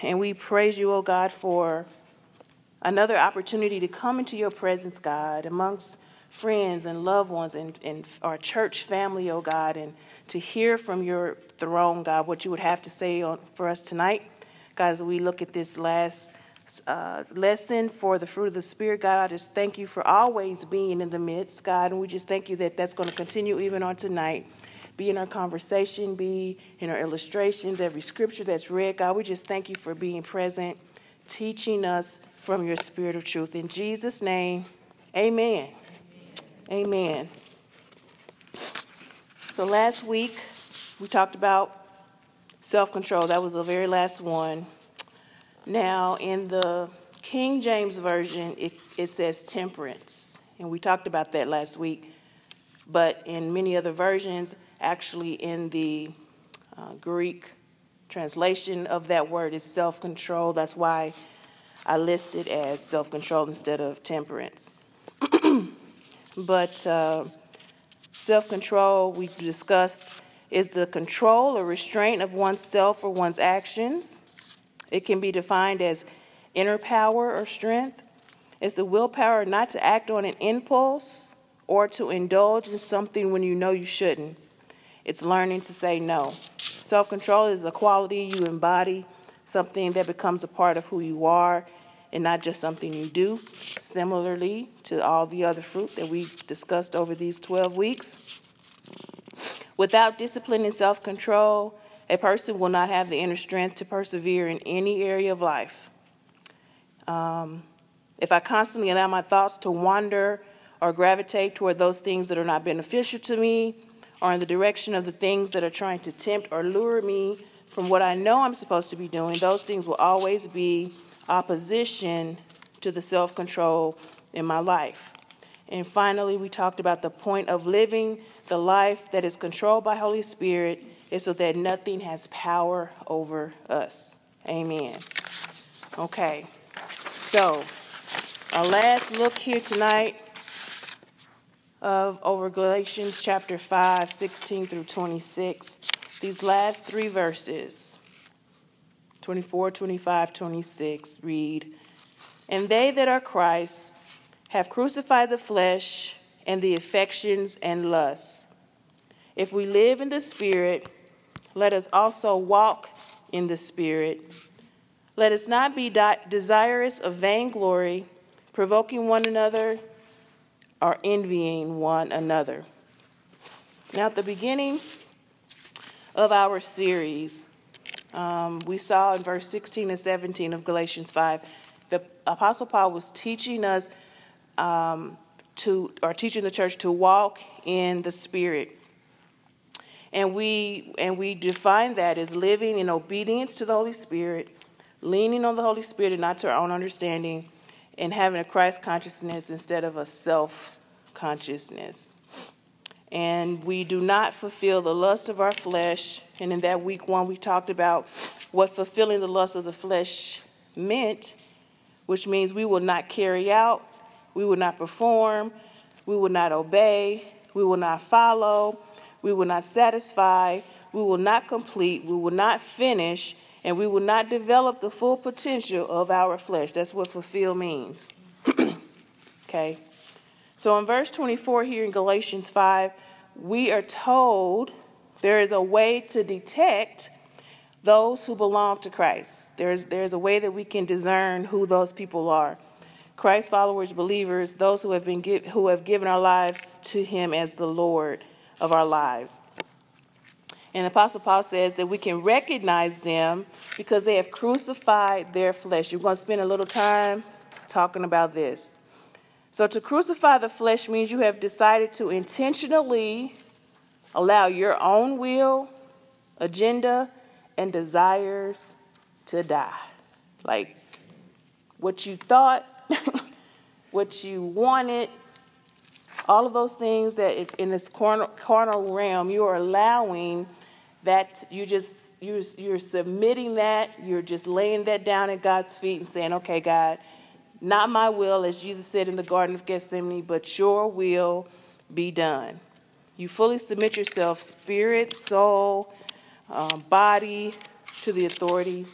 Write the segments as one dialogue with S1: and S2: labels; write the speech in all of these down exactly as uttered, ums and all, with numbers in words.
S1: And we praise you, oh God, for another opportunity to come into your presence, God, amongst friends and loved ones and, and our church family, oh God, and to hear from your throne, God, what you would have to say on, for us tonight. God, as we look at this last uh, lesson for the fruit of the Spirit, God, I just thank you for always being in the midst, God, and we just thank you that that's going to continue even on tonight. Be in our conversation, be in our illustrations, every scripture that's read, God, we just thank you for being present, teaching us from your spirit of truth. In Jesus' name, amen. Amen. So last week, we talked about self-control. That was the very last one. Now, in the King James Version, it, it says temperance. And we talked about that last week. But in many other versions, actually in the uh, Greek translation of that word is self-control. That's why I listed as self-control instead of temperance. But uh, self-control, we discussed, is the control or restraint of oneself or one's actions. It can be defined as inner power or strength. It's the willpower not to act on an impulse or to indulge in something when you know you shouldn't. It's learning to say no. Self-control is a quality you embody, something that becomes a part of who you are and not just something you do. Similarly to all the other fruit that we discussed over these twelve weeks. Without discipline and self-control, a person will not have the inner strength to persevere in any area of life. Um, if I constantly allow my thoughts to wander or gravitate toward those things that are not beneficial to me, or in the direction of the things that are trying to tempt or lure me from what I know I'm supposed to be doing, those things will always be opposition to the self-control in my life. And finally, we talked about the point of living the life that is controlled by Holy Spirit is so that nothing has power over us. Amen. Okay, so our last look here tonight of over Galatians chapter five, sixteen through twenty-six. These last three verses, twenty-four, twenty-five, twenty-six, read, "And they that are Christ have crucified the flesh and the affections and lusts. If we live in the Spirit, let us also walk in the Spirit. Let us not be di- desirous of vainglory, provoking one another, or envying one another." Now, at the beginning of our series, um, we saw in verse sixteen and seventeen of Galatians five, the Apostle Paul was teaching us um, to, or teaching the church to walk in the Spirit. And we and we define that as living in obedience to the Holy Spirit, leaning on the Holy Spirit and not to our own understanding, and having a Christ consciousness instead of a self consciousness. And we do not fulfill the lust of our flesh. And in that week one, we talked about what fulfilling the lust of the flesh meant, which means we will not carry out, we will not perform, we will not obey, we will not follow, we will not satisfy, we will not complete, we will not finish, and we will not develop the full potential of our flesh. That's what fulfill means. Okay. So in verse twenty-four here in Galatians five, we are told there is a way to detect those who belong to Christ. There's there's a way that we can discern who those people are. Christ followers, believers, those who have been give, who have given our lives to him as the Lord of our lives. And Apostle Paul says that we can recognize them because they have crucified their flesh. You're going to spend a little time talking about this. So to crucify the flesh means you have decided to intentionally allow your own will, agenda, and desires to die. Like what you thought, what you wanted, all of those things that in this carnal, carnal realm, you are allowing that you just, you're, you're submitting that, you're just laying that down at God's feet and saying, okay, God, not my will, as Jesus said in the Garden of Gethsemane, but your will be done. You fully submit yourself, spirit, soul, um, body, to the authority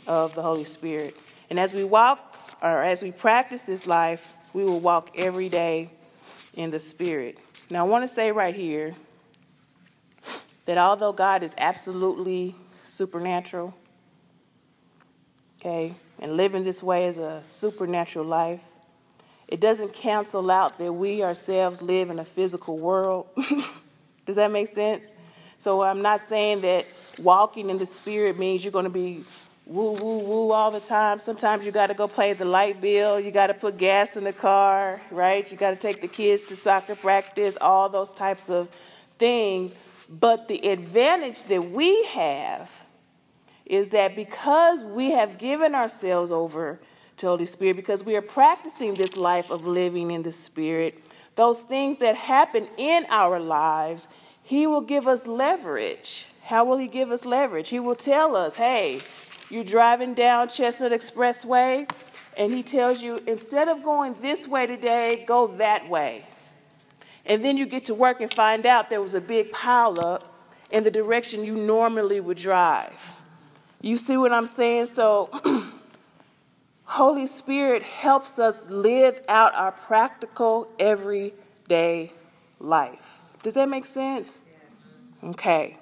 S1: of the Holy Spirit. And as we walk, or as we practice this life, we will walk every day in the Spirit. Now, I want to say right here that although God is absolutely supernatural, okay, and living this way is a supernatural life, it doesn't cancel out that we ourselves live in a physical world. Does that make sense? So I'm not saying that walking in the Spirit means you're going to be woo, woo, woo all the time. Sometimes you got to go pay the light bill. You got to put gas in the car, right? You got to take the kids to soccer practice, all those types of things. But the advantage that we have is that because we have given ourselves over to Holy Spirit, because we are practicing this life of living in the Spirit, those things that happen in our lives, He will give us leverage. How will He give us leverage? He will tell us, hey, you're driving down Chestnut Expressway, and He tells you, instead of going this way today, go that way. And then you get to work and find out there was a big pileup in the direction you normally would drive. You see what I'm saying? So Holy Spirit helps us live out our practical, everyday life. Does that make sense? Okay.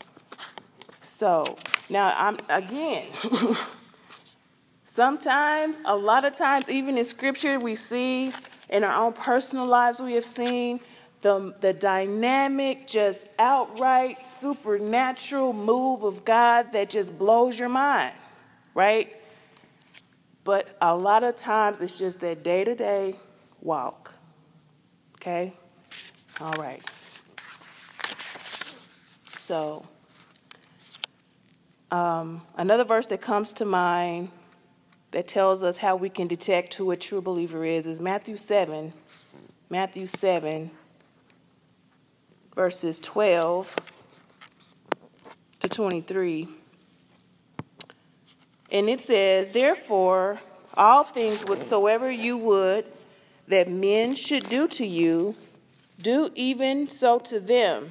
S1: So now I'm again, sometimes, a lot of times, even in Scripture, we see in our own personal lives, we have seen the, the dynamic, just outright supernatural move of God that just blows your mind, right? But a lot of times it's just that day-to-day walk. Okay? All right. So, um, another verse that comes to mind that tells us how we can detect who a true believer is is Matthew seven. Matthew seven, verses twelve to twenty-three. And it says, therefore, all things whatsoever you would that men should do to you, do even so to them.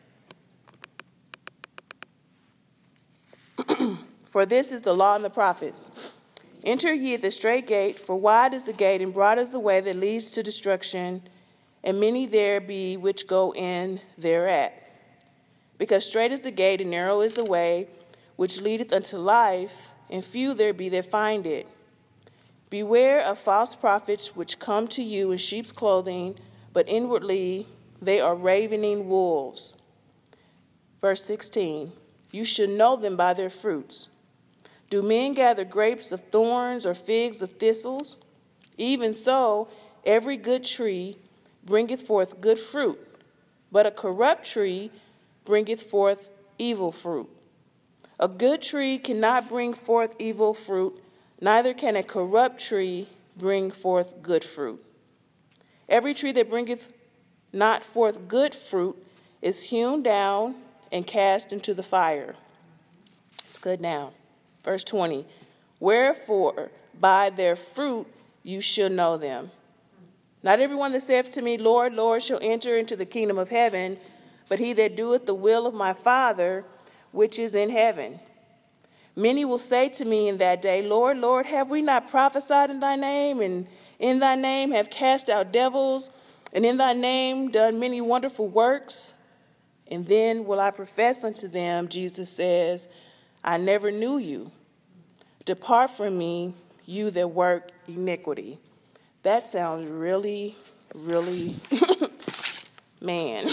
S1: For this is the law and the prophets. Enter ye at the straight gate, for wide is the gate, and broad is the way that leads to destruction, and many there be which go in thereat. Because straight is the gate, and narrow is the way which leadeth unto life, and few there be that find it. Beware of false prophets which come to you in sheep's clothing, but inwardly they are ravening wolves. Verse sixteen, you should know them by their fruits. Do men gather grapes of thorns or figs of thistles? Even so, every good tree bringeth forth good fruit, but a corrupt tree bringeth forth evil fruit. A good tree cannot bring forth evil fruit, neither can a corrupt tree bring forth good fruit. Every tree that bringeth not forth good fruit is hewn down and cast into the fire. It's good now. Verse twenty, wherefore by their fruit you shall know them. Not everyone that saith to me, Lord, Lord, shall enter into the kingdom of heaven, but he that doeth the will of my Father which is in heaven. Many will say to me in that day, Lord, Lord, have we not prophesied in thy name, and in thy name have cast out devils, and in thy name done many wonderful works? And then will I profess unto them, Jesus says, I never knew you. Depart from me, you that work iniquity. That sounds really, really, man.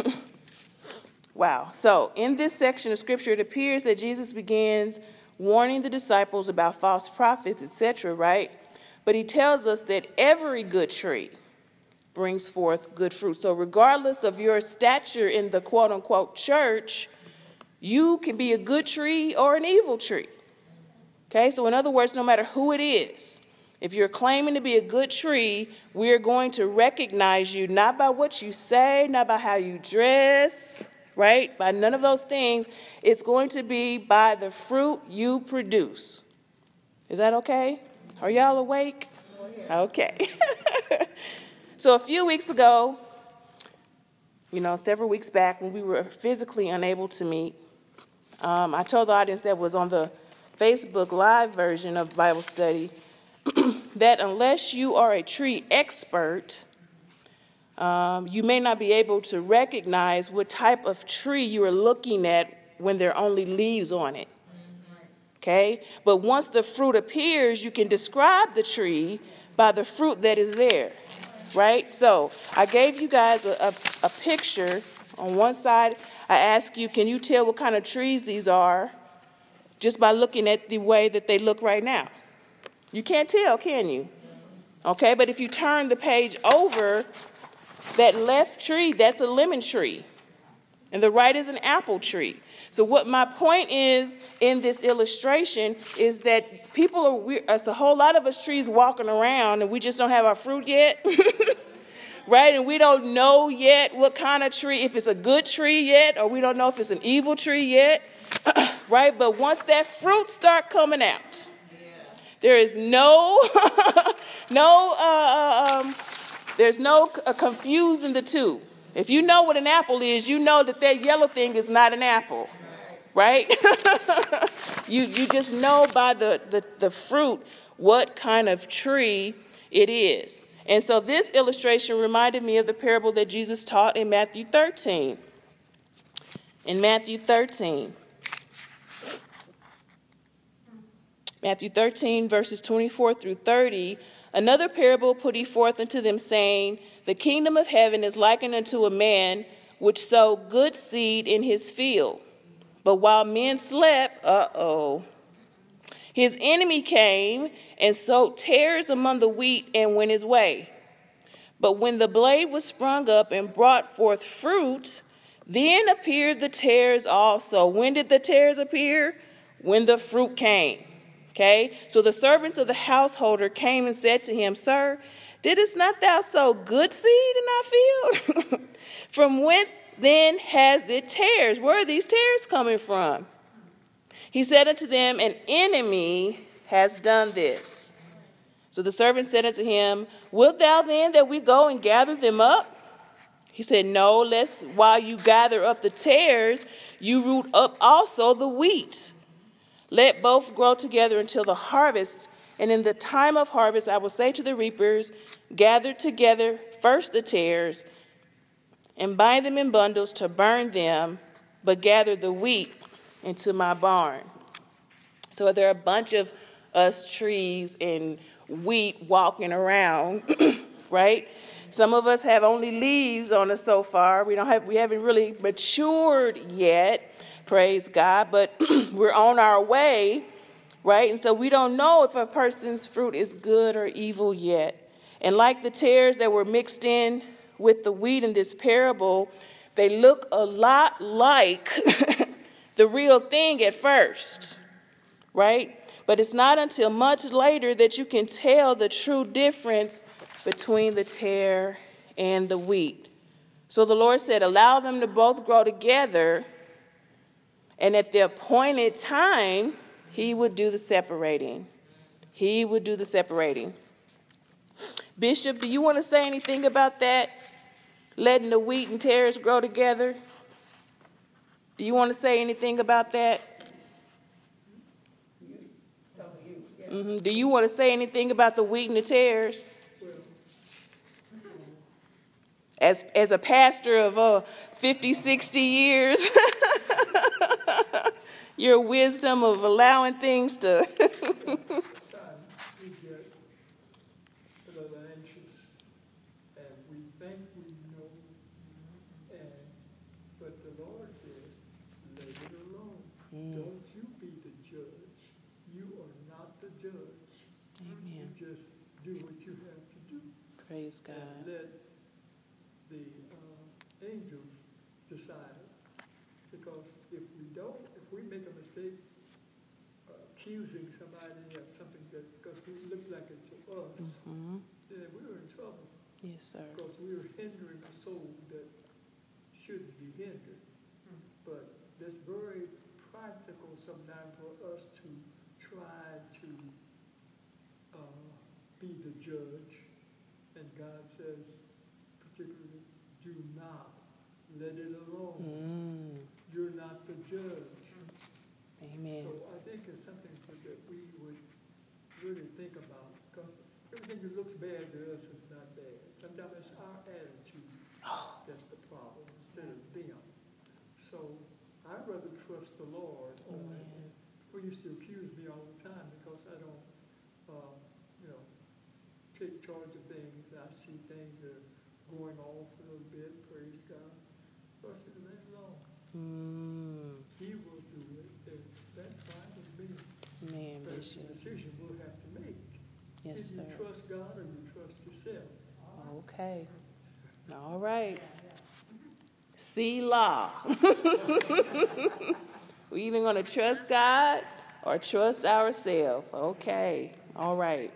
S1: Wow. So in this section of Scripture, it appears that Jesus begins warning the disciples about false prophets, et cetera, right? But he tells us that every good tree brings forth good fruit. So regardless of your stature in the quote-unquote church, you can be a good tree or an evil tree. Okay, so in other words, no matter who it is, if you're claiming to be a good tree, we're going to recognize you not by what you say, not by how you dress, right? By none of those things. It's going to be by the fruit you produce. Is that okay? Are y'all awake? Okay. So a few weeks ago, you know, several weeks back when we were physically unable to meet, um, I told the audience that was on the Facebook Live version of Bible study that unless you are a tree expert, um, you may not be able to recognize what type of tree you are looking at when there are only leaves on it. Okay? But once the fruit appears, you can describe the tree by the fruit that is there. Right? So I gave you guys a, a, a picture. On one side, I asked you, can you tell what kind of trees these are just by looking at the way that they look right now? You can't tell, can you? Okay, but if you turn the page over, that left tree, that's a lemon tree. And the right is an apple tree. So what my point is in this illustration is that people are weird. There's a whole lot of us trees walking around and we just don't have our fruit yet. Right? And we don't know yet what kind of tree, if it's a good tree yet, or we don't know if it's an evil tree yet. Right? But once that fruit start coming out, there is no, no, uh, um, there's no uh, confusing the two. If you know what an apple is, you know that that yellow thing is not an apple. Right? you you just know by the, the, the fruit what kind of tree it is. And so this illustration reminded me of the parable that Jesus taught in Matthew thirteen. In Matthew thirteen. Matthew thirteen, verses twenty-four through thirty. Another parable put he forth unto them, saying, the kingdom of heaven is likened unto a man which sowed good seed in his field. But while men slept, uh-oh, his enemy came and sowed tares among the wheat and went his way. But when the blade was sprung up and brought forth fruit, then appeared the tares also. When did the tares appear? When the fruit came. Okay, so the servants of the householder came and said to him, Sir, didst not thou sow good seed in thy field? From whence then has it tares? Where are these tares coming from? He said unto them, an enemy has done this. So the servant said unto him, wilt thou then that we go and gather them up? He said, no, lest while you gather up the tares, you root up also the wheat. Let both grow together until the harvest. And in the time of harvest, I will say to the reapers, gather together first the tares and bind them in bundles to burn them, but gather the wheat into my barn. So there are a bunch of us trees and wheat walking around, right? Some of us have only leaves on us so far. We don't have, we haven't really matured yet, praise God, but we're on our way, right? And so we don't know if a person's fruit is good or evil yet. And like the tares that were mixed in with the wheat in this parable, they look a lot like the real thing at first, right? But it's not until much later that you can tell the true difference between the tare and the wheat. So the Lord said, allow them to both grow together, and at the appointed time, he would do the separating. He would do the separating. Bishop, do you want to say anything about that? Letting the wheat and tares grow together? Do you want to say anything about that? Mm-hmm. Do you want to say anything about the wheat and the tares? As, as a pastor of uh, fifty, sixty years, your wisdom of allowing things to...
S2: Don't you be the judge. You are not the judge.
S1: Amen.
S2: You just do what you have to do.
S1: Praise God.
S2: And let the uh, angels decide. Because if we don't, if we make a mistake uh, accusing somebody of something that, because we look like it to us, mm-hmm. then we're in trouble.
S1: Yes, sir.
S2: Because we're hindering a soul that shouldn't be hindered. Mm-hmm. But that's very practical sometimes for us to try to uh, be the judge. And God says, particularly, do not let it alone. Mm. You're not the judge.
S1: Amen. Amen.
S2: So I think it's something that we would really think about, because everything that looks bad to us is not bad. Sometimes it's our attitude
S1: Oh.
S2: that's the problem instead of them. So I'd rather trust the Lord.
S1: Amen.
S2: People used to accuse me all the time because I don't, uh, you know, take charge of things. I see things that are going off a little bit, praise God. So I said, let it alone.
S1: Mm.
S2: He will do it, and that's fine with me.
S1: Man,
S2: But it's a
S1: Bishop.
S2: decision we'll have to make.
S1: Yes,
S2: If
S1: sir.
S2: you trust God or you trust yourself.
S1: Okay. All right. Selah. We're either going to trust God or trust ourselves. Okay. All right.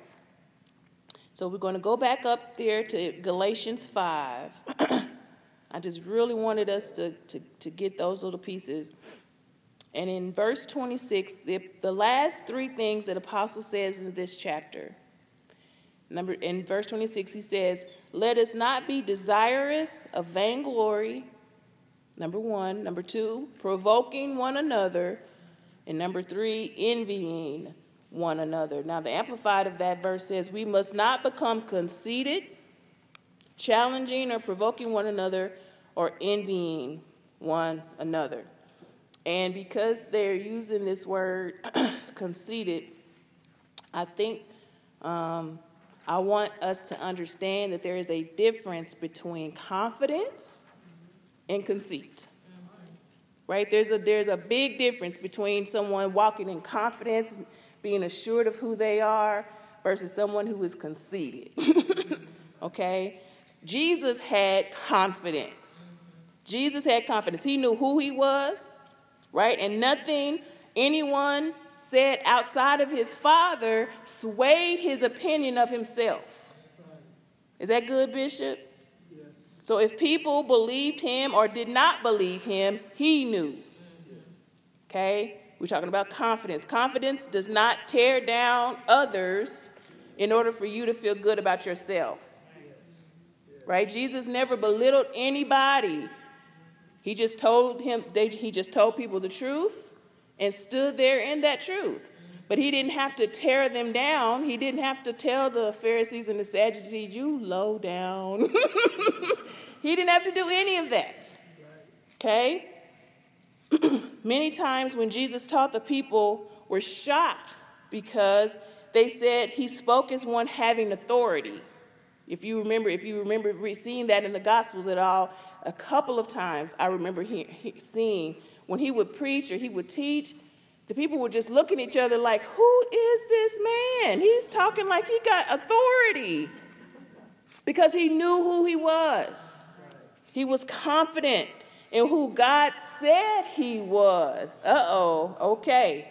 S1: So we're going to go back up there to Galatians five. I just really wanted us to, to, to get those little pieces. And in verse twenty-six, the, the last three things that Apostle says in this chapter. Number, in verse twenty-six, he says, let us not be desirous of vainglory, number one. Number two, provoking one another. And number three, envying one another. Now, the Amplified of that verse says, we must not become conceited, challenging or provoking one another, or envying one another. And because they're using this word conceited, I think um, I want us to understand that there is a difference between confidence and conceit. Right? There's a there's a big difference between someone walking in confidence, being assured of who they are, versus someone who is conceited. Okay? Jesus had confidence. Jesus had confidence. He knew who he was, right? And nothing anyone said outside of his Father swayed his opinion of himself. Is that good, Bishop?
S2: Yes.
S1: So if people believed him or did not believe him, he knew. Okay? We're talking about confidence. Confidence does not tear down others in order for you to feel good about yourself. Right? Jesus never belittled anybody. He just told him they, he just told people the truth and stood there in that truth. But he didn't have to tear them down. He didn't have to tell the Pharisees and the Sadducees, you low down. He didn't have to do any of that. Okay? Many times when Jesus taught, the people were shocked because they said he spoke as one having authority. If you remember, if you remember seeing that in the Gospels at all, a couple of times I remember he, he, seeing when he would preach or he would teach, the people would just look at each other like, who is this man? He's talking like he got authority, because he knew who he was. He was confident in who God said he was. Uh-oh, okay.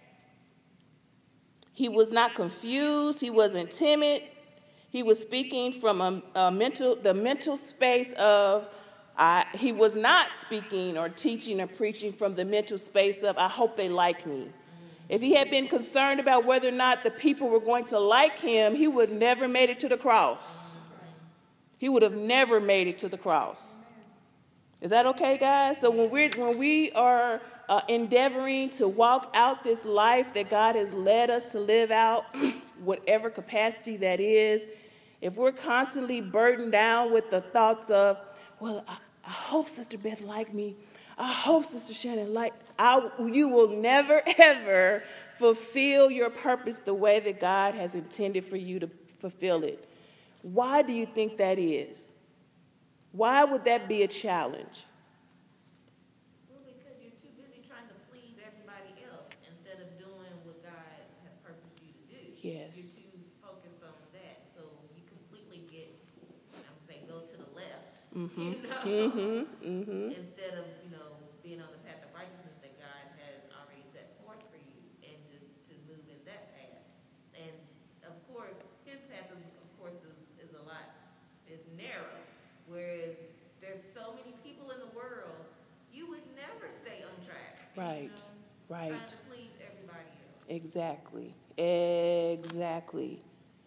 S1: He was not confused. He wasn't timid. He was speaking from a, a mental, the mental space of, I, he was not speaking or teaching or preaching from the mental space of, I hope they like me. If he had been concerned about whether or not the people were going to like him, he would have never made it to the cross. He would have never made it to the cross. Is that okay, guys? So when we're when we are uh, endeavoring to walk out this life that God has led us to live out, whatever capacity that is, if we're constantly burdened down with the thoughts of, well, I, I hope Sister Beth liked me. I hope Sister Shannon liked. I, you will never, ever fulfill your purpose the way that God has intended for you to fulfill it. Why do you think that is? Why would that be a challenge?
S3: Well, because you're too busy trying to please everybody else instead of doing what God has purposed you to do.
S1: Yes.
S3: You're too focused on that, so you completely get, I would say, go to the left.
S1: Mm-hmm.
S3: You know?
S1: Mm-hmm. Mm-hmm.
S3: Instead of, you know, being on the path of righteousness that God has already set forth for you, and to, to move in that path. And of course, his path, of, of course, is, is a lot, is narrow. Whereas there's so many people in the world, you would never stay on track.
S1: Right,
S3: You know,
S1: right.
S3: Trying to please everybody else.
S1: Exactly. Exactly.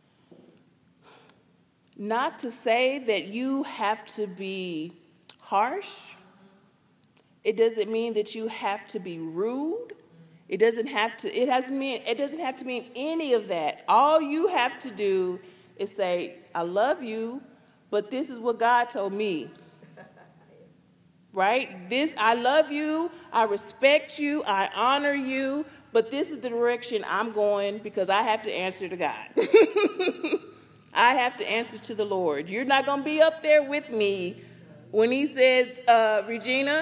S1: Not to say that you have to be harsh. It doesn't mean that you have to be rude. It doesn't have to, it hasn't mean, it doesn't have to mean any of that. All you have to do is say, I love you, but this is what God told me. Right? This, I love you, I respect you, I honor you, but this is the direction I'm going because I have to answer to God. I have to answer to the Lord. You're not going to be up there with me when he says, uh, Regina.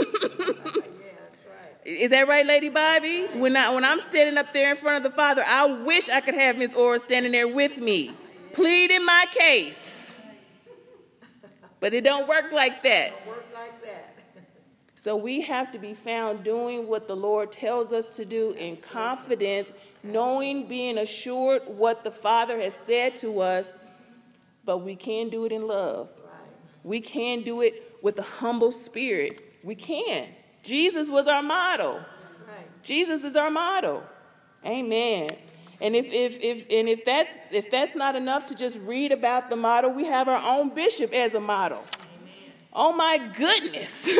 S1: Is that right, Lady Bobby? When, I, when I'm standing up there in front of the Father, I wish I could have Miss Orr standing there with me, pleading my case. But it don't work like that. So we have to be found doing what the Lord tells us to do in confidence, knowing, being assured what the Father has said to us, but we can do it in love. We can do it with a humble spirit. We can. Jesus was our model. Jesus is our model. Amen. And if if if and if that's if that's not enough to just read about the model, we have our own bishop as a model. Amen. Oh my goodness.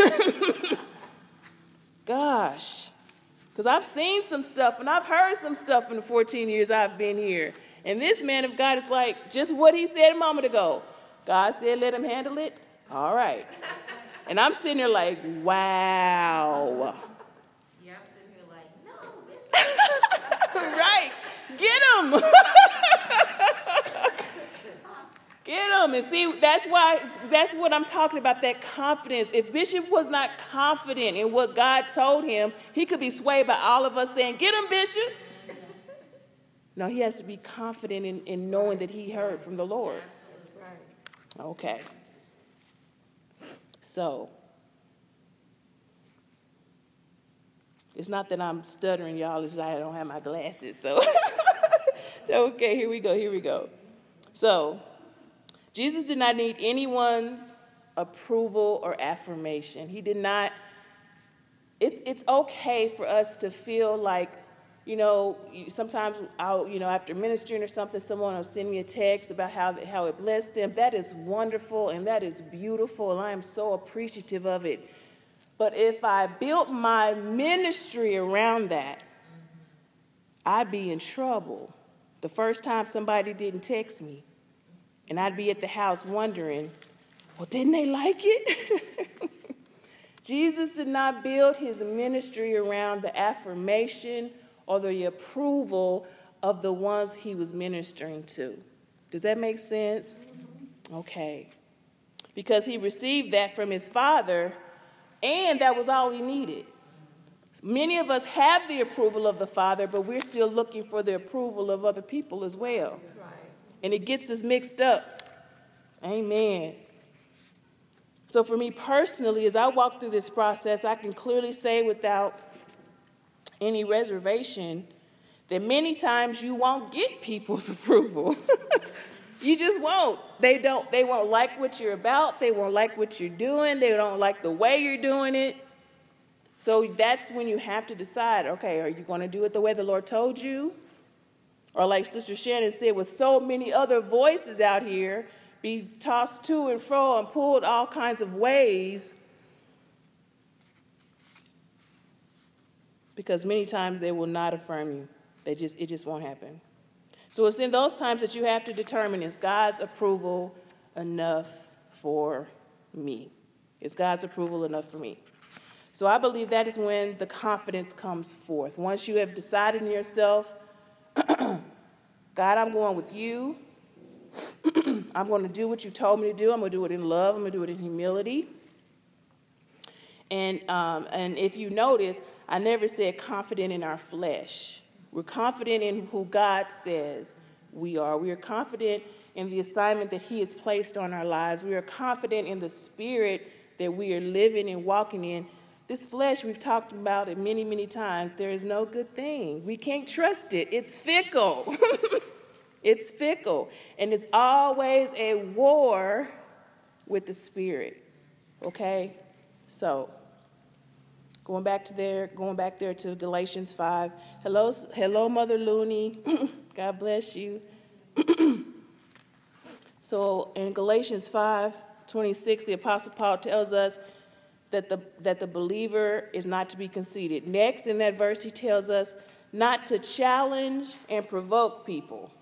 S1: Gosh. Because I've seen some stuff and I've heard some stuff in the fourteen years I've been here. And this man of God is like just what he said a moment ago. God said, let him handle it. All right. And I'm sitting there like, wow.
S3: Yeah, I'm sitting here like, no, Bishop.
S1: Right. Get him. Get him. And see, that's why, that's what I'm talking about, that confidence. If Bishop was not confident in what God told him, he could be swayed by all of us saying, get him, Bishop. No, he has to be confident in, in knowing that he heard from the Lord. Okay. So, it's not that I'm stuttering, y'all. It's that I don't have my glasses. So, okay, here we go. Here we go. So, Jesus did not need anyone's approval or affirmation. He did not. It's it's okay for us to feel like, you know, sometimes I'll, you know, after ministering or something, someone will send me a text about how how it blessed them. That is wonderful and that is beautiful, and I am so appreciative of it. But if I built my ministry around that, I'd be in trouble. The first time somebody didn't text me, and I'd be at the house wondering, well, didn't they like it? Jesus did not build his ministry around the affirmation or the approval of the ones he was ministering to. Does that make sense? Okay. Because he received that from his Father, and that was all he needed. Many of us have the approval of the Father, but we're still looking for the approval of other people as well. Right. And it gets us mixed up. Amen. So for me personally, as I walk through this process, I can clearly say without any reservation that many times you won't get people's approval. You just won't. They don't. They won't like what you're about. They won't like what you're doing. They don't like the way you're doing it. So that's when you have to decide, okay, are you going to do it the way the Lord told you? Or like Sister Shannon said, with so many other voices out here, be tossed to and fro and pulled all kinds of ways. Because many times they will not affirm you. They just it just won't happen. So it's in those times that you have to determine, is God's approval enough for me? Is God's approval enough for me? So I believe that is when the confidence comes forth. Once you have decided in yourself, God, I'm going with you. I'm going to do what you told me to do. I'm going to do it in love. I'm going to do it in humility. And um, and if you notice, I never said confident in our flesh. We're confident in who God says we are. We are confident in the assignment that he has placed on our lives. We are confident in the spirit that we are living and walking in. This flesh, we've talked about it many, many times. There is no good thing. We can't trust it. It's fickle. It's fickle. And it's always a war with the spirit. Okay? So, going back to there, going back there to Galatians five. Hello, hello, Mother Looney. God bless you. So in Galatians five twenty-six, the Apostle Paul tells us that the, that the believer is not to be conceited. Next, in that verse, he tells us not to challenge and provoke people.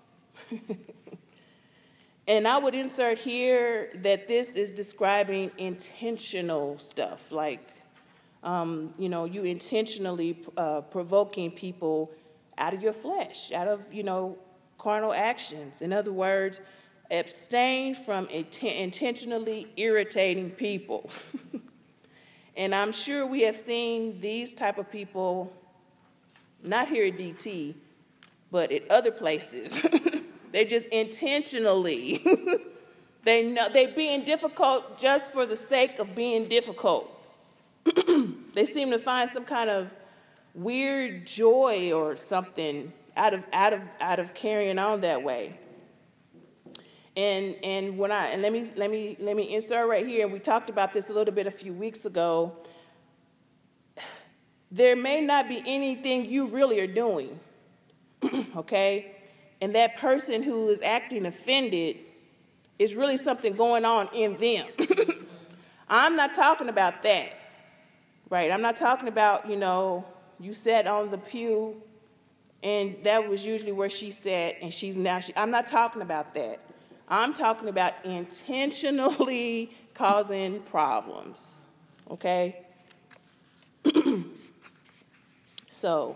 S1: And I would insert here that this is describing intentional stuff, like, um, you know, you intentionally uh, provoking people out of your flesh, out of, you know, carnal actions. In other words, abstain from int- intentionally irritating people. And I'm sure we have seen these type of people, not here at D T, but at other places. They're just intentionally, they know they're being difficult just for the sake of being difficult. They seem to find some kind of weird joy or something out of out of out of carrying on that way. And and when I and let me let me let me insert right here, and we talked about this a little bit a few weeks ago. There may not be anything you really are doing, okay? And that person who is acting offended is really something going on in them. I'm not talking about that, right? I'm not talking about, you know, you sat on the pew and that was usually where she sat and she's now, she, I'm not talking about that. I'm talking about intentionally causing problems, okay? So,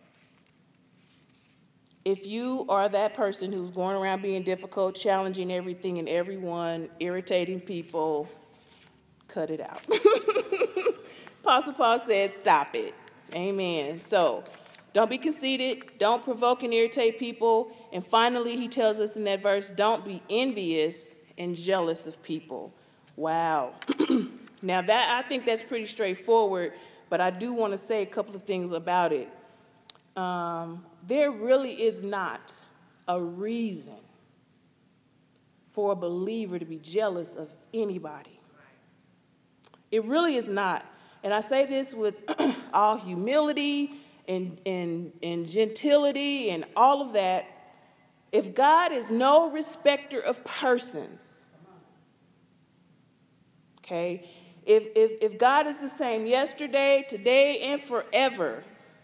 S1: if you are that person who's going around being difficult, challenging everything and everyone, irritating people, cut it out. Apostle Paul said, stop it. Amen. So, don't be conceited. Don't provoke and irritate people. And finally, he tells us in that verse, don't be envious and jealous of people. Wow. Now, that I think that's pretty straightforward, but I do want to say a couple of things about it. Um, there really is not a reason for a believer to be jealous of anybody. It really is not. And I say this with all humility and, and, and gentility and all of that. If God is no respecter of persons, okay, if, if, if God is the same yesterday, today, and forever,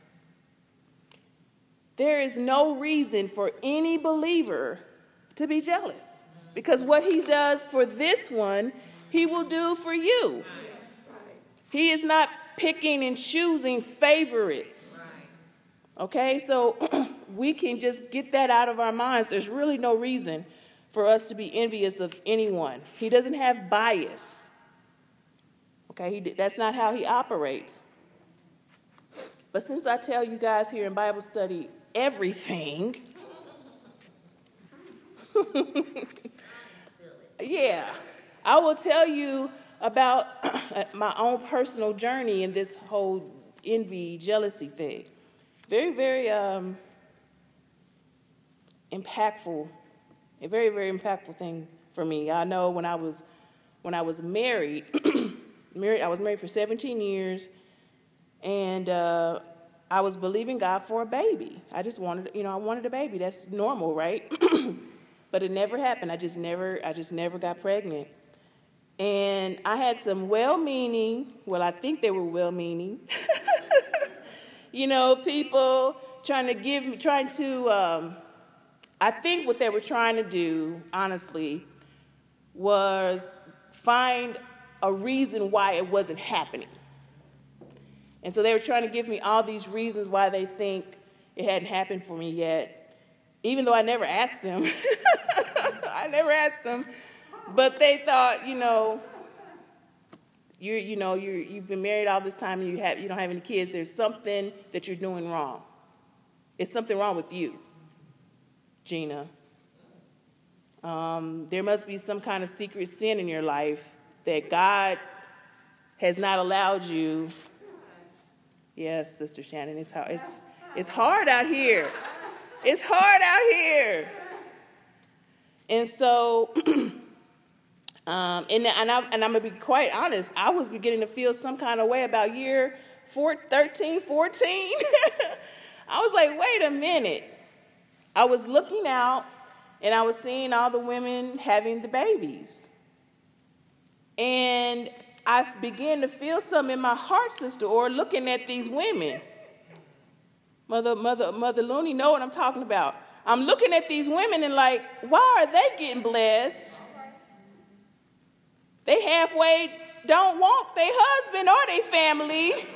S1: there is no reason for any believer to be jealous. Because what he does for this one, he will do for you. He is not picking and choosing favorites. Okay, so we can just get that out of our minds. There's really no reason for us to be envious of anyone. He doesn't have bias. Okay, he, that's not how he operates. But since I tell you guys here in Bible study everything, yeah, I will tell you about my own personal journey in this whole envy, jealousy thing. Very, very um, impactful, a very, very impactful thing for me. I know when I was when I was married, married, I was married for seventeen years, and uh, I was believing God for a baby. I just wanted, you know, I wanted a baby. That's normal, right? But it never happened. I just never, I just never got pregnant. And I had some well-meaning, well, I think they were well-meaning, you know, people trying to give me, trying to, um, I think what they were trying to do, honestly, was find a reason why it wasn't happening. And so they were trying to give me all these reasons why they think it hadn't happened for me yet, even though I never asked them. I never asked them. But they thought, you know, you're, you know, you're, you've been married all this time and you have, you don't have any kids. There's something that you're doing wrong. It's something wrong with you, Gina. Um, there must be some kind of secret sin in your life that God has not allowed you. Yes, Sister Shannon, it's hard. It's, it's hard out here. It's hard out here. And so, um, and, and, I, and I'm going to be quite honest, I was beginning to feel some kind of way about year four, thirteen, fourteen. I was like, wait a minute. I was looking out, and I was seeing all the women having the babies. And I began to feel something in my heart, Sister Orr, looking at these women. Mother, Mother, Mother Looney know what I'm talking about. I'm looking at these women and like, why are they getting blessed? They halfway don't want their husband or their family.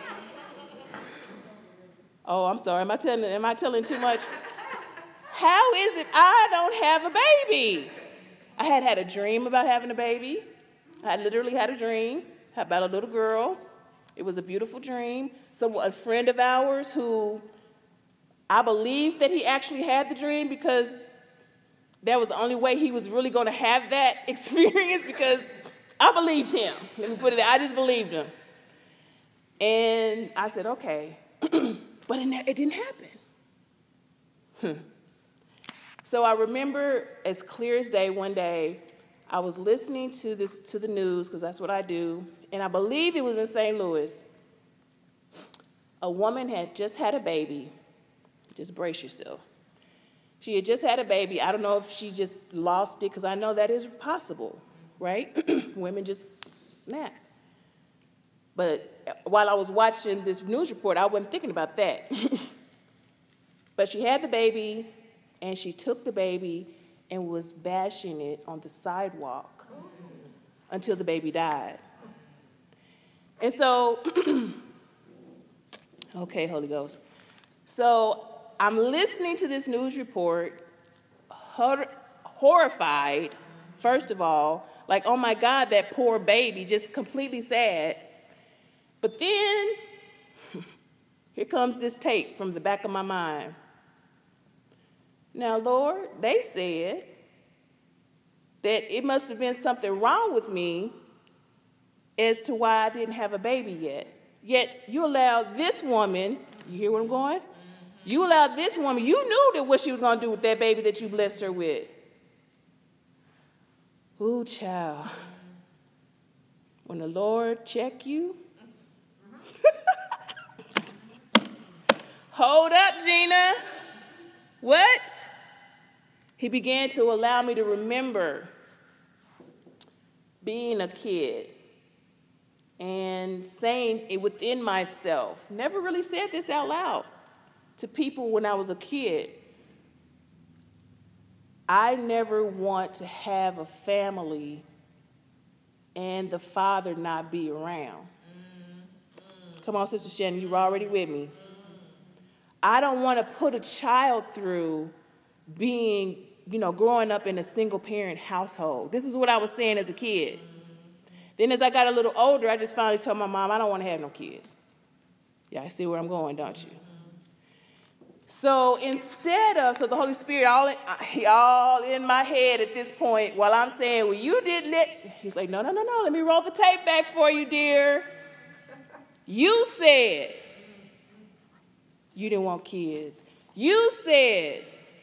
S1: Oh, I'm sorry. Am I telling, am I telling too much? How is it I don't have a baby? I had had a dream about having a baby. I literally had a dream about a little girl. It was a beautiful dream. So a friend of ours who I believe that he actually had the dream because that was the only way he was really going to have that experience because I believed him. Let me put it there. I just believed him. And I said, okay. But it, it didn't happen. Hmm. So I remember as clear as day one day, I was listening to this to the news because that's what I do, and I believe it was in Saint Louis. A woman had just had a baby. Just brace yourself. She had just had a baby. I don't know if she just lost it because I know that is possible, right? Women just snap. But while I was watching this news report, I wasn't thinking about that. But she had the baby, and she took the baby and was bashing it on the sidewalk until the baby died. And so, okay, Holy Ghost. So I'm listening to this news report, hor- horrified, first of all, like, oh my God, that poor baby, just completely sad. But then, here comes this tape from the back of my mind. Now, Lord, they said that it must have been something wrong with me as to why I didn't have a baby yet. Yet you allowed this woman, you hear where I'm going? You allowed this woman, you knew that what she was going to do with that baby that you blessed her with. Ooh, child. When the Lord check you, hold up, Gina. What? He began to allow me to remember being a kid and saying it within myself. Never really said this out loud to people when I was a kid. I never want to have a family and the father not be around. Mm-hmm. Come on, Sister Shannon, you're already with me. I don't want to put a child through being, you know, growing up in a single-parent household. This is what I was saying as a kid. Then as I got a little older, I just finally told my mom, I don't want to have no kids. Yeah, I see where I'm going, don't you? So instead of, so the Holy Spirit all in, all in my head at this point, while I'm saying, well, you didn't let, he's like, no, no, no, no, let me roll the tape back for you, dear. You said you didn't want kids. You said.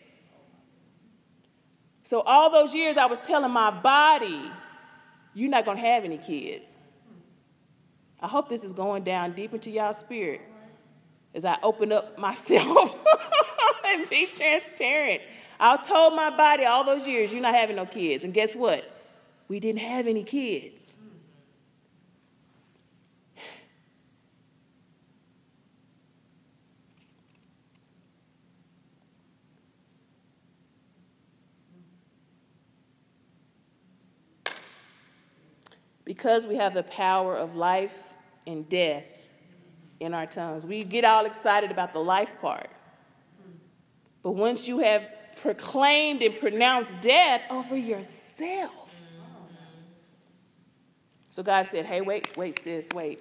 S1: So all those years I was telling my body, you're not going to have any kids. I hope this is going down deep into y'all's spirit as I open up myself and be transparent. I told my body all those years, you're not having no kids. And guess what? We didn't have any kids. Because we have the power of life and death in our tongues. We get all excited about the life part. But once you have proclaimed and pronounced death over yourself. So God said, hey, wait, wait, sis, wait.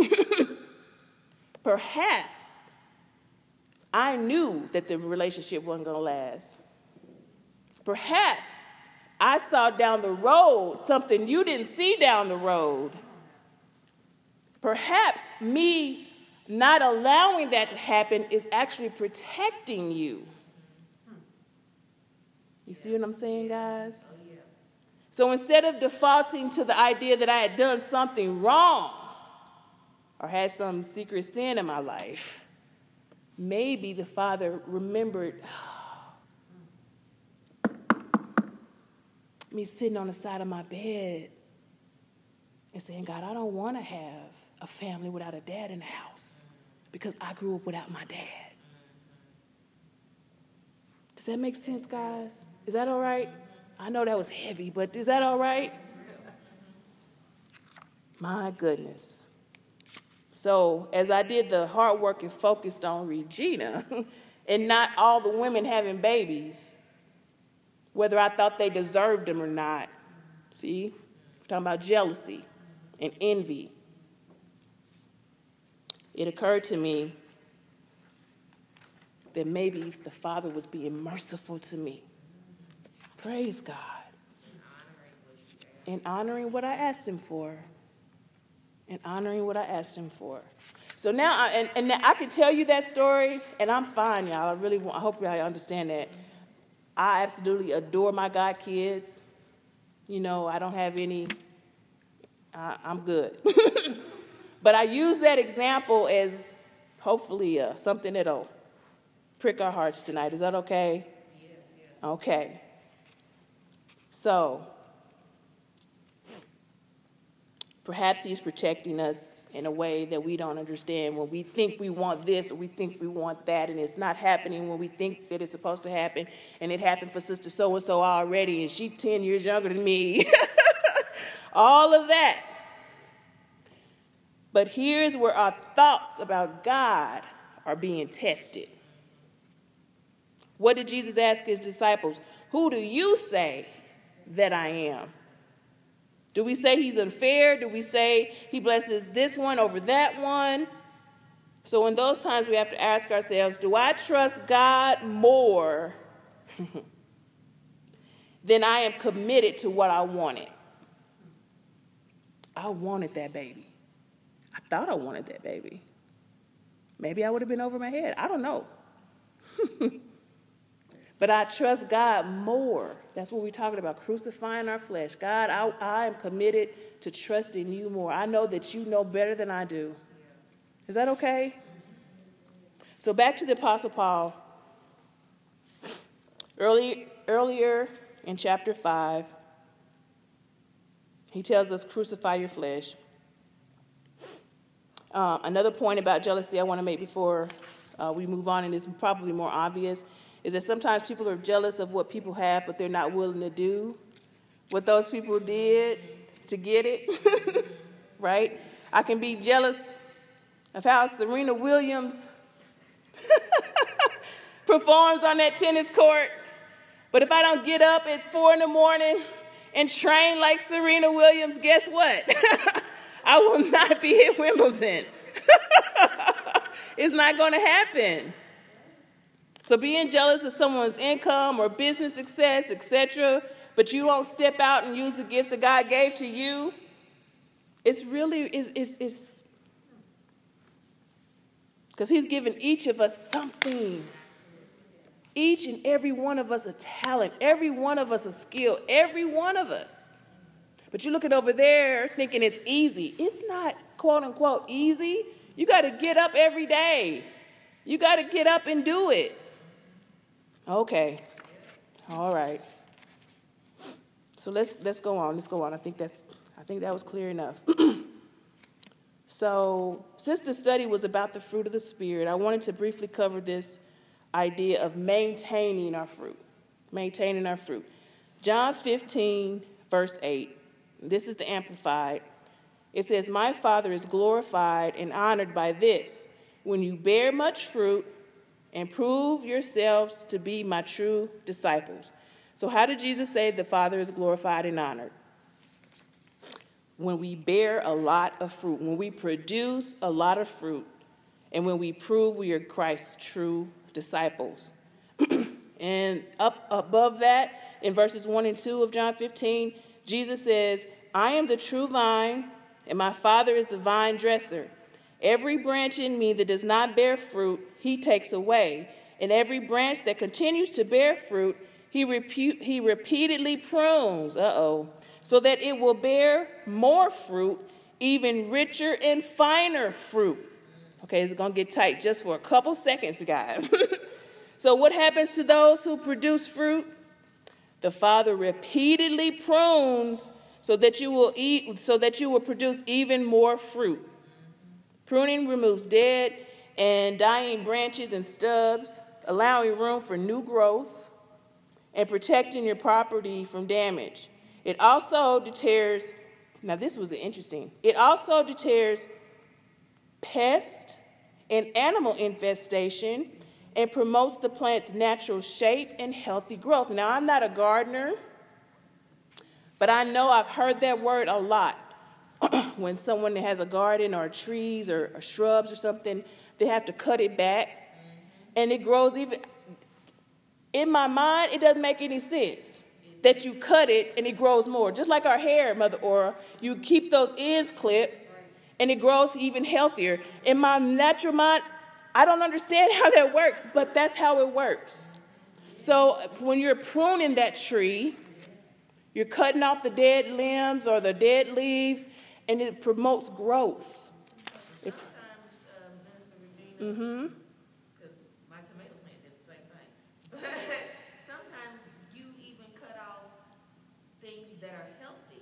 S1: Perhaps I knew that the relationship wasn't going to last. Perhaps I saw down the road something you didn't see down the road. Perhaps me not allowing that to happen is actually protecting you. You see what I'm saying, guys? Oh, yeah. So instead of defaulting to the idea that I had done something wrong or had some secret sin in my life, maybe the Father remembered me sitting on the side of my bed and saying, God, I don't want to have a family without a dad in the house because I grew up without my dad. Does that make sense, guys? Is that all right? I know that was heavy, but is that all right? My goodness. So as I did the hard work and focused on Regina and not all the women having babies, whether I thought they deserved them or not. See? We're talking about jealousy and envy. It occurred to me that maybe the Father was being merciful to me. Praise God. And honoring what I asked him for. And honoring what I asked him for. So now, I, and, and now I can tell you that story, and I'm fine, y'all. I really want, I hope y'all understand that. I absolutely adore my God kids. You know, I don't have any, uh, I'm good. But I use that example as hopefully uh, something that'll prick our hearts tonight. Is that okay? Yeah, yeah. Okay. So, perhaps he's protecting us in a way that we don't understand when we think we want this or we think we want that, and it's not happening when we think that it's supposed to happen, and it happened for Sister So-and-so already, and she's ten years younger than me. All of that. But here's where our thoughts about God are being tested. What did Jesus ask his disciples? Who do you say that I am? Do we say he's unfair? Do we say he blesses this one over that one? So in those times, we have to ask ourselves, do I trust God more than I am committed to what I wanted? I wanted that baby. I thought I wanted that baby. Maybe I would have been over my head. I don't know. But I trust God more. That's what we're talking about, crucifying our flesh. God, I, I am committed to trusting you more. I know that you know better than I do. Is that okay? So back to the Apostle Paul. Early, earlier in chapter five, he tells us, crucify your flesh. Uh, another point about jealousy I want to make before uh, we move on, and it's probably more obvious, is that sometimes people are jealous of what people have, but they're not willing to do what those people did to get it, right? I can be jealous of how Serena Williams performs on that tennis court, but if I don't get up at four in the morning and train like Serena Williams, guess what? I will not be at Wimbledon. It's not going to happen. So being jealous of someone's income or business success, et cetera, but you don't step out and use the gifts that God gave to you, it's really, it's, it's, it's because he's given each of us something. Each and every one of us a talent, every one of us a skill, every one of us. But you're looking over there thinking it's easy. It's not, quote unquote, easy. You got to get up every day. You got to get up and do it. Okay. All right. So let's let's go on. Let's go on. I think that's I think that was clear enough. So, since the study was about the fruit of the Spirit, I wanted to briefly cover this idea of maintaining our fruit. Maintaining our fruit. John fifteen, verse eight. This is the Amplified. It says, "My Father is glorified and honored by this, when you bear much fruit and prove yourselves to be my true disciples." So how did Jesus say the Father is glorified and honored? When we bear a lot of fruit, when we produce a lot of fruit, and when we prove we are Christ's true disciples. And up above that, in verses one and two of John fifteen, Jesus says, "I am the true vine, and my Father is the vine dresser. Every branch in me that does not bear fruit, he takes away. And every branch that continues to bear fruit, he, repu- he repeatedly prunes, uh-oh, so that it will bear more fruit, even richer and finer fruit." Okay, it's going to get tight just for a couple seconds, guys. So what happens to those who produce fruit? The Father repeatedly prunes so that you will eat, so that you will produce even more fruit. Pruning removes dead and dying branches and stubs, allowing room for new growth and protecting your property from damage. It also deters, now this was interesting, it also deters pest and animal infestation and promotes the plant's natural shape and healthy growth. Now, I'm not a gardener, but I know I've heard that word a lot. When someone has a garden or trees or, or shrubs or something, they have to cut it back, and it grows even. In my mind, it doesn't make any sense that you cut it and it grows more. Just like our hair, Mother Aura, you keep those ends clipped, and it grows even healthier. In my natural mind, I don't understand how that works, but that's how it works. So when you're pruning that tree, you're cutting off the dead limbs or the dead leaves, and it promotes growth. It,
S3: Sometimes, uh, Minister Regina,
S1: mm-hmm.
S3: because my tomato plant did the same thing, but sometimes you even cut off things that are healthy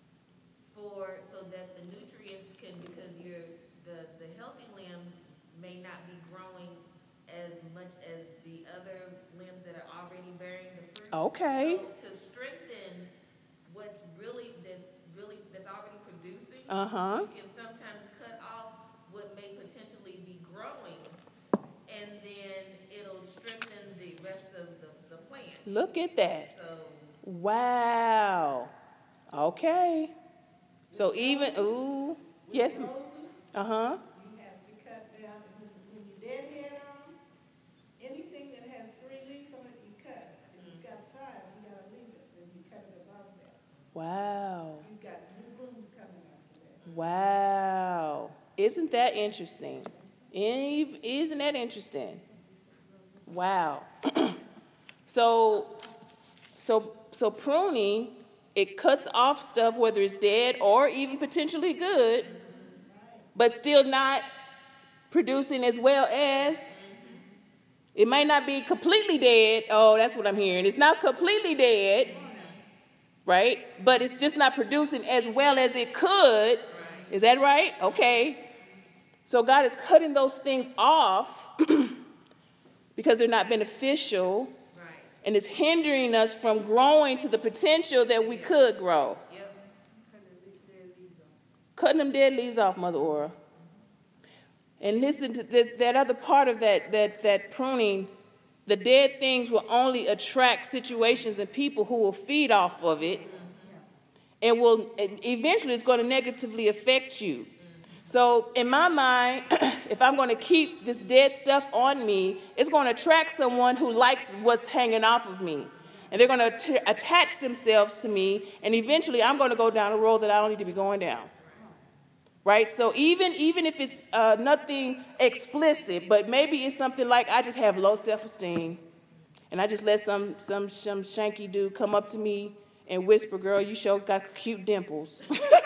S3: for so that the nutrients can, because you're the the healthy limbs may not be growing as much as the other limbs that are already bearing the fruit.
S1: Okay.
S3: So to strengthen what's really that's really that's already producing,
S1: Uh-huh.
S3: you can sometimes cut off what may potentially be growing, and then it'll strengthen the rest of the, the plant.
S1: Look at that.
S3: So
S1: Wow. Okay. So even, ooh, yes.
S4: Roses,
S1: Uh-huh.
S4: you have to cut down, when, when you deadhead on, anything that has three leaves on it, you cut. If it's got five, you gotta leave it, then you cut it above that.
S1: Wow.
S4: You got new blooms coming after that.
S1: Wow. Isn't that interesting? Eve, isn't that interesting? Wow. so, so, so pruning, it cuts off stuff, whether it's dead or even potentially good, but still not producing as well as. It might not be completely dead. Oh, that's what I'm hearing. It's not completely dead, right? But it's just not producing as well as it could. Is that right? Okay. So God is cutting those things off because they're not beneficial,
S3: right.
S1: and it's hindering us from growing to the potential that we could grow.
S3: Yep.
S1: Cutting them dead leaves off, Mother Aura. And listen to that, that other part of that, that, that pruning. The dead things will only attract situations and people who will feed off of it, and will and eventually it's going to negatively affect you. So in my mind, if I'm going to keep this dead stuff on me, it's going to attract someone who likes what's hanging off of me. And they're going to attach themselves to me, and eventually I'm going to go down a road that I don't need to be going down. Right? So even, even if it's uh, nothing explicit, but maybe it's something like I just have low self-esteem, and I just let some, some, some shanky dude come up to me and whisper, "Girl, you sure got cute dimples."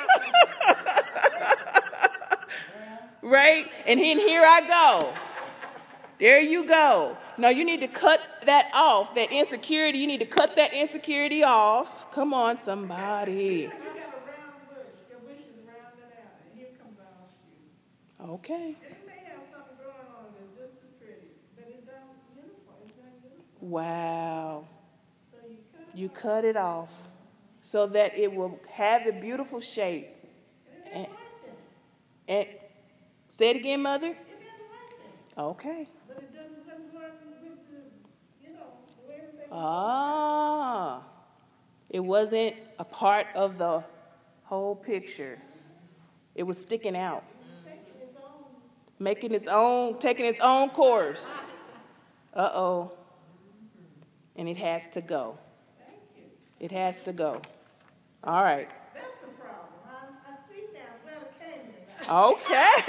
S1: Right? And then here I go. There you go. No, you need to cut that off, that insecurity. You need to cut that insecurity off. Come on, somebody.
S4: You got a round bush, your bush is rounded out, and here comes our shoe.
S1: Okay.
S4: It may have something growing on it that's just as pretty, but it don't uniform, it's not uniform.
S1: Wow.
S4: So you cut
S1: You cut it off so that it will have a beautiful shape.
S4: it,
S1: And,
S4: and it has life in it.
S1: and say it again, Mother.
S4: It has life in it,
S1: Okay.
S4: but it doesn't, doesn't run with the, you know, the way everything.
S1: Ah. It wasn't a part of the whole picture. It was sticking out,
S4: Taking its own.
S1: making its own, taking its own course. Uh-oh. And it has to go.
S4: Thank you.
S1: It has to go. All right.
S4: That's the problem. I, I see now where it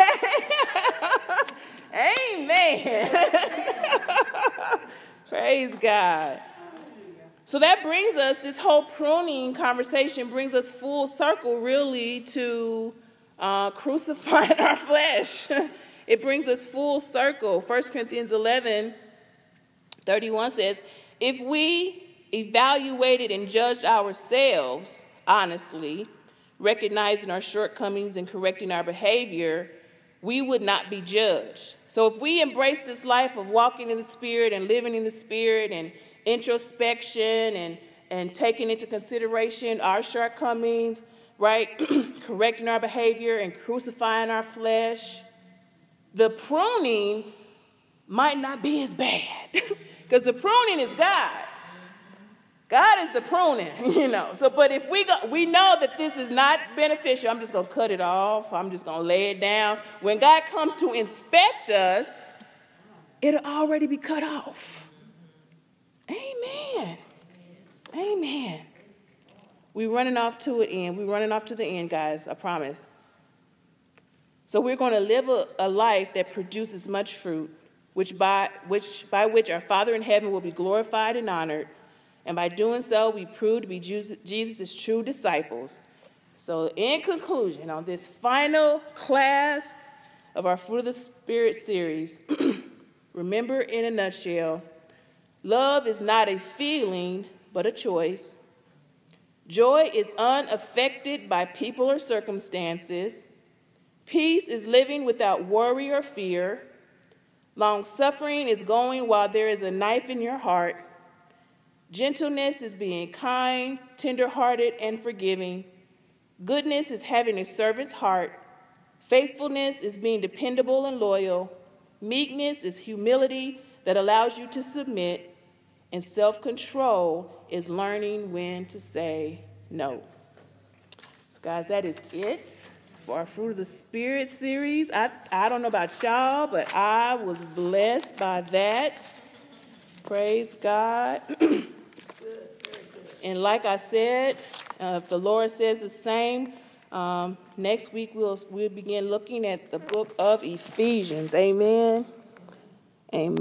S4: came from.
S1: Okay. Amen. Praise God. So that brings us, this whole pruning conversation brings us full circle really to uh, crucifying our flesh. It brings us full circle. First Corinthians eleven thirty-one says, if we evaluated and judged ourselves honestly, recognizing our shortcomings and correcting our behavior, we would not be judged. So if we embrace this life of walking in the Spirit and living in the Spirit and introspection and, and taking into consideration our shortcomings, right, correcting our behavior and crucifying our flesh, the pruning might not be as bad because the pruning is God. God is the pruning, you know. So, but if we go, we know that this is not beneficial. I'm just going to cut it off. I'm just going to lay it down. When God comes to inspect us, it'll already be cut off. Amen. Amen. We're running off to an end. We're running off to the end, guys. I promise. So we're going to live a, a life that produces much fruit, which by which by which our Father in heaven will be glorified and honored. And by doing so, we prove to be Jesus' true disciples. So in conclusion, on this final class of our Fruit of the Spirit series, remember in a nutshell, love is not a feeling, but a choice. Joy is unaffected by people or circumstances. Peace is living without worry or fear. Long-suffering is going while there is a knife in your heart. Gentleness is being kind, tender-hearted, and forgiving. Goodness is having a servant's heart. Faithfulness is being dependable and loyal. Meekness is humility that allows you to submit. And self-control is learning when to say no. So, guys, that is it for our Fruit of the Spirit series. I, I don't know about y'all, but I was blessed by that. Praise God. And like I said, uh, if the Lord says the same, um, next week we'll, we'll begin looking at the book of Ephesians. Amen. Amen.